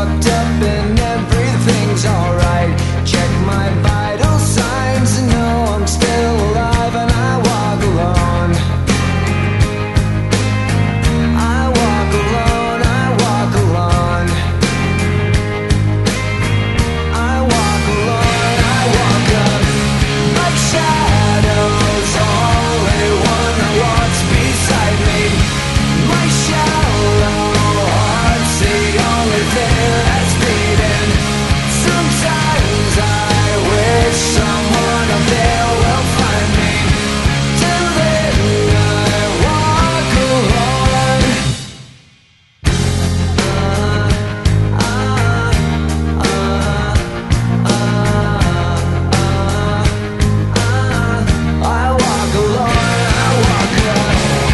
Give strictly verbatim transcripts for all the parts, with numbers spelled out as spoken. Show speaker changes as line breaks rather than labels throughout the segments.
fucked up and everything's alright. Check my vital signs and know I'm still alive, and I walk alone. I walk alone, I walk alone. I walk alone, I walk up like shadows, only one that walks beside me. My shallow heart's the only thing that's beating. Sometimes I wish someone up there will find me. Till then I walk alone. Uh, uh, uh, uh, I walk alone, I walk alone.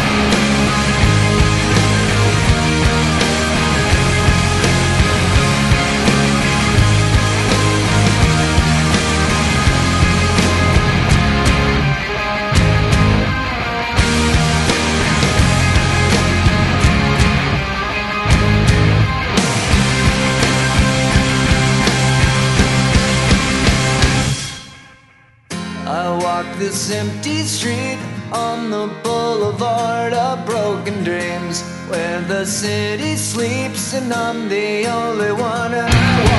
I walk this empty street on the boulevard of broken dreams, where the city sleeps and I'm the only one, and I